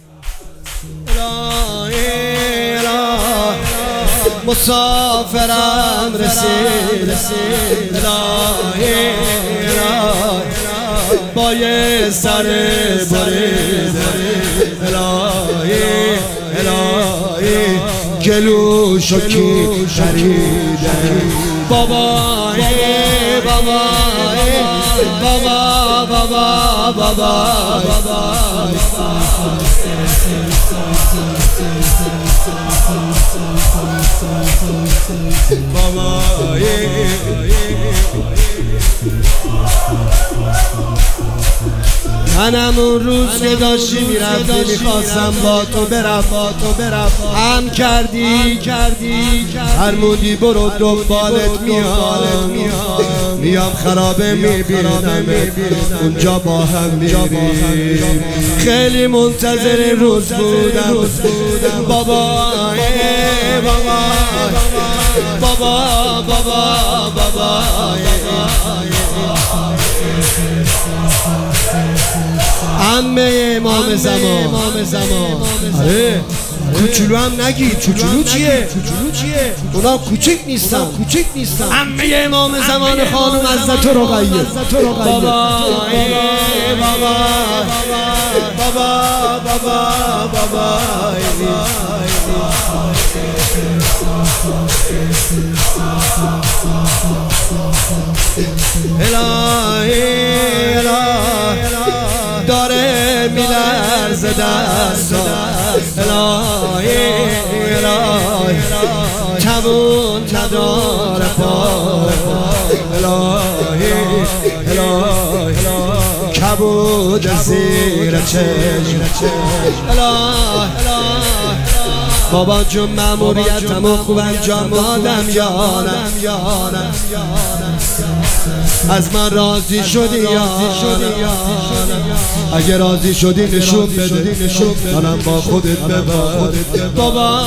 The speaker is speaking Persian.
مسافرم رسید با یه سر برید الهی گلوشو کی خریده بابا منم اون روز که داشتی میرفتی میخواستم با تو برم هم کردی فرمودی برو دنبالت میام خرابه میبینم اونجا با هم میریم خیلی منتظر روز بودم بابا عمه امام زمان آره کوچولو هم نگی کوچولو چیه اونا کوچک نیستن عمه امام زمان خانم حضرت رقیه بابا الهی داره میلرزه دستم الهی تمون نداره پا الهی کبود زیر چشم بابا جون مأموریتمو خوب انجام دادم یانم از من راضی شدی یانم اگه راضی شدی نشون بده منم با خودت ببر بابا